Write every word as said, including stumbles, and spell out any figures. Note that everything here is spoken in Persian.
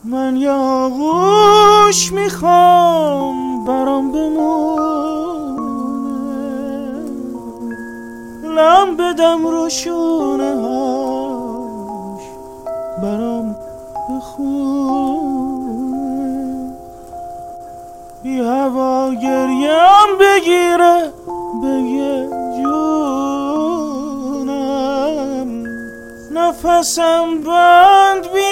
من یه آغوش میخوام برام بمونه، لم بدم رو شونه هاش برام بخونه، بی هوا گریم بگیره بگه جونم، نفسم بند بی